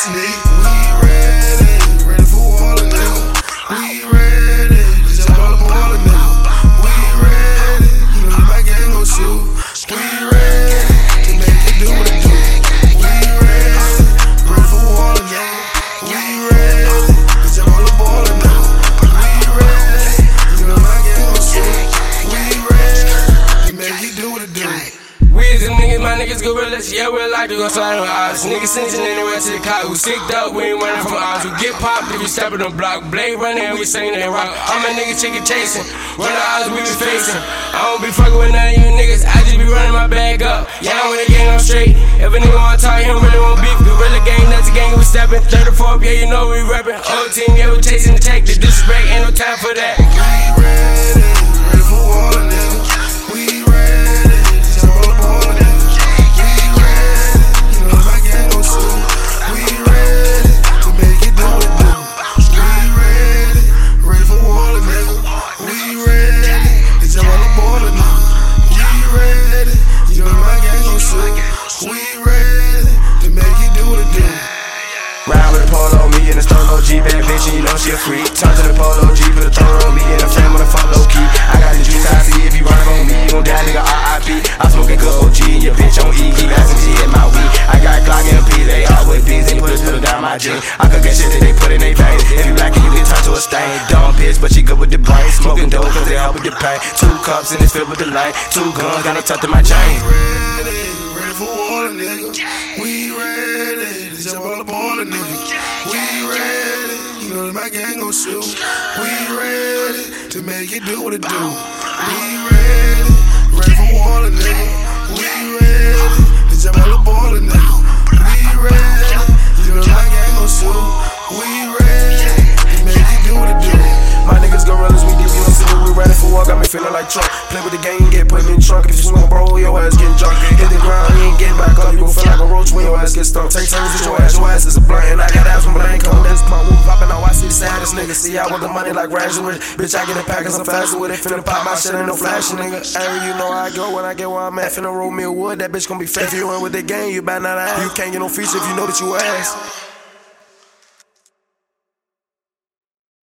We ready for war, nigga. We ready to jump all up on a nigga. We ready, you know my gang gon' shoot. We ready to make it do what it do. We ready for war, nigga. We ready to jump all up on a nigga. We ready, you know my gang gon' shoot. We ready to make it do what it do. We is them niggas, my niggas gorillas, yeah, we like to go slide on odds. Niggas sneaking anywhere to the cop, who sicked up, we ain't running from odds. We get popped if you step in the block, blade running, we singing and rock. All my niggas chicken chasing, run the odds we be facing. I don't be fucking with none of you niggas, I just be running my bag up. Yeah, I'm with the gang, I'm straight. If a nigga wanna talk, he don't really want beef. Gorilla gang, that's the gang, we stepping. 34, yeah, you know we reppin'. Whole team, yeah, we chasing the tech. The disrespect, ain't no time for that. We ready for war, nigga. We ready to jump all up on a nigga. We ready, you know my gang gon' shoot. We ready to make it do what it do. We ready for war, nigga. We ready to jump all up on a nigga. We ready, you know my gang gon' shoot. We ready to make it do what it do. Ride with a polo, me in the Stolo G, bad bitch, and you know she a freak. Turn to the Polo G, put a throw on me, and a flame on the fuck low key. I got the juice, I see if you run on me, you gon' die, nigga, R.I.P. I smoke a good OG, and your bitch on E, keep asking G in my weed. I got Glock and P, they all with B's, they put a pistol down my jean. I could get shit that they put in they veins. If you black and you get turned to a stain. Dumb bitch, but she good with the brain. Smoking dope, cause they help with the pain. 2 cups, and it's filled with the light. 2 guns, got no tucked in my chain. Ready for war, nigga. We ready to jump all up on a nigga. We ready, you know that my gang gon' shoot. We ready to make it do what it do. We ready for war, nigga. We ready to jump all up on a nigga. We ready, you know that my gang gon' shoot. We ready to make it do what it do. My niggas gorillas, we deep, you know, see we ready for war, got me feeling like Trump. Play with the gang, get put in the trunk. If you smoke, bro, your ass getting drunk. Hit the ground, you ain't getting back up. You gon' feel like a roach when your ass get stuck. Take turns with your ass is a blunt. And I got ass from, but I ain't coming, that's my wolf popping out. I see the saddest niggas. See, I want the money like Raj and Rich. Bitch, I get a pack, cause I'm faster with it. Finna pop my shit, ain't no flashing, nigga. Hey, you know how I go when I get where I'm at. Finna roll me a wood, that bitch gon' be fat. If you in with the gang, you better not ask. You can't get no feature if you know that you ass.